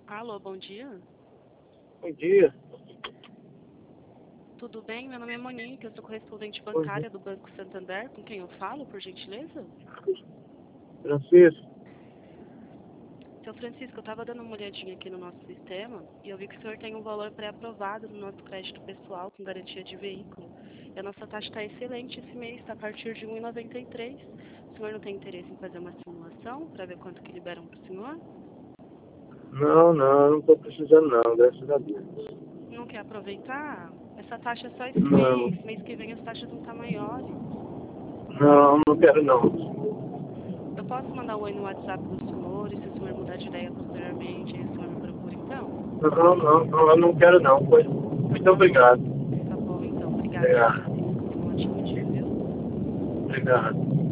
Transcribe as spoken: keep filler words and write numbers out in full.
Alô, bom dia. Bom dia. Tudo bem? Meu nome é Monique, eu sou correspondente Bom dia. bancária do Banco Santander. Com quem eu falo, por gentileza? Francisco. Seu Francisco, eu estava dando uma olhadinha aqui no nosso sistema e eu vi que o senhor tem um valor pré-aprovado no nosso crédito pessoal com garantia de veículo. E a nossa taxa está excelente esse mês, está a partir de um vírgula noventa e três. O senhor não tem interesse em fazer uma simulação para ver quanto que liberam para o senhor? Não, não, não estou precisando não, graças a Deus. Não quer aproveitar? Essa taxa é só esse Não, mês. Mês que vem as taxas vão estar maiores. não, não quero não. Eu posso mandar um oi no WhatsApp do senhor e se o senhor mudar de ideia posteriormente, aí o senhor me procura então? Não, não, não, eu não quero não, pois. Muito Tá bom. obrigado. Tá bom, então. Obrigada, seu Obrigado. Francisco. Tenha um ótimo dia, viu? Obrigado.